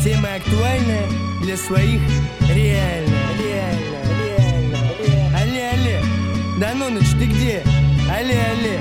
Тема актуальная для своих реально. Алле, Даноныч, ты где? Алле.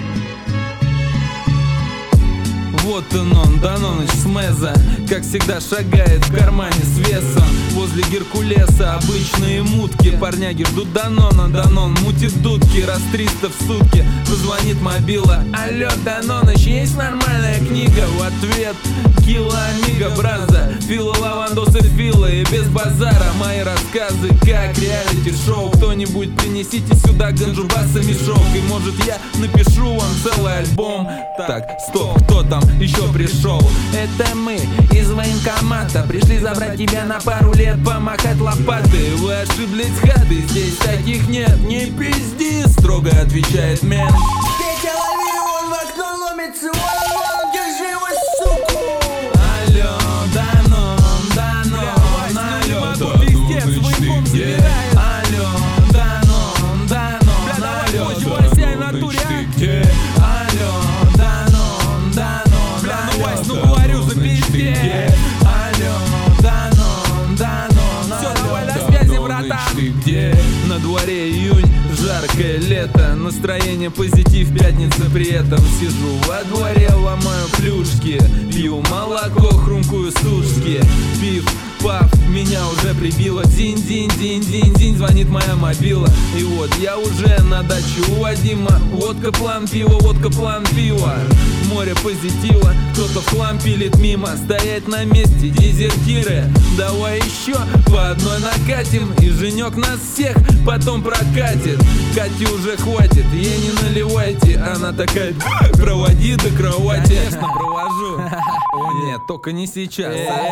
Вот он, Даноныч Смеза, как всегда шагает в кармане с весом. Возле Геркулеса обычные мутки, парняги ждут Данона, Данон мутит дудки. Раз 300 в сутки позвонит мобила: алло, Даноныч, есть нормальная книга? В ответ кило Амиго, Браза, Фила, Лавандосы, Фила. И без базара мои рассказы как реалити-шоу. Кто-нибудь принесите сюда ганджу, баса, мешок, и может я напишу вам целый альбом. Так, стоп, кто там еще пришел? Это мы из военкомата, пришли забрать тебя на пару лет, помахать лопатой. Вы ошиблись, хаты, здесь таких нет. Не пизди, строго отвечает мент. Петя, лови, он в окно ломится, вон, держи его, суку. Алло, Данон, алло, Пиздец, военком собирает. алло, Данон, алло, натуре, алло, Данон, бля, ну Вась, ну говорю же, пиздец. алло, Данон, Всё, давай на связи, братан. ты где? На дворе июнь, жаркое лето, настроение позитив, пятница при этом. Сижу во дворе, ломаю плюшки, пью молоко, хрумкую сушки. Пив, пап, меня уже прибило. Динь, звонит моя мобила. И вот я уже на даче у Вадима. Водка, план пива, водка, план пива. Море позитива, кто-то в хлам пилит мимо. Стоять на месте, дезертиры. Давай еще по одной накатим, и Женек нас всех потом прокатит. Кати уже хватит, ей не наливайте. Она такая: проводи до кровати. Конечно, провожу. Нет, только не сейчас.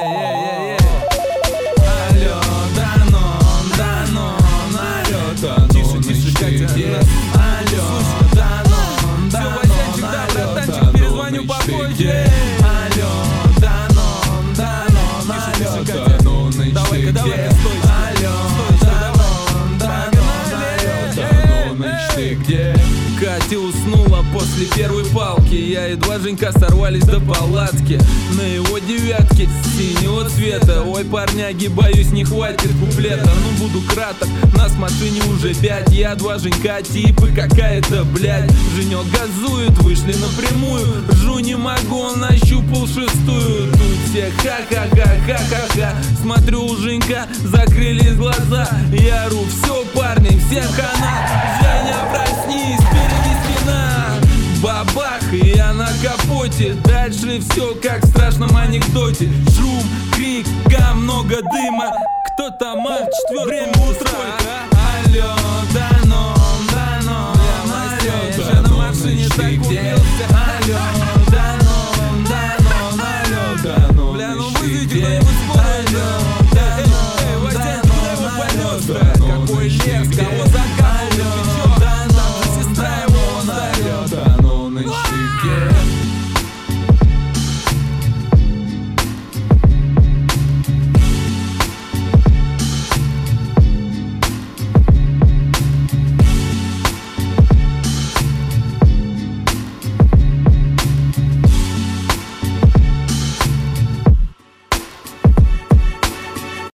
Алло, Данон, алло, Тише, Катя. алло, Данон, Всё, Васянчик, да, братанчик, перезвоню попозже. алло, Данон, Тише, Катя. алло, Давай-ка, где? стойче. Алло, Данон, ты где? Катя уснула после первой палки. Я и два Женька сорвались до палатки. На его девятке синего цвета. Ой, парняги, боюсь, не хватит куплета. Ну, буду краток, нас в машине уже 5. Я, два Женька, типы какая-то, блядь. Женек газует, вышли напрямую. Ржу не могу, он нащупал шестую. Тут все ха-ха-ха-ха-ха-ха. Смотрю, у Женька закрылись глаза. Я ору: все, парни, всем хана. Женя, проснись, впереди спина. Бабах, и я на капоте. Дальше все как в страшном анекдоте. Шум, крик, много дыма. Кто там, время утра. Алло, Данон, алло, я на машине так убился. Алло, Данон, алло, Бля, ну вызовите кто-нибудь скорую. Эй, Васянчик, куда вы полез, брат? Какой лес, кого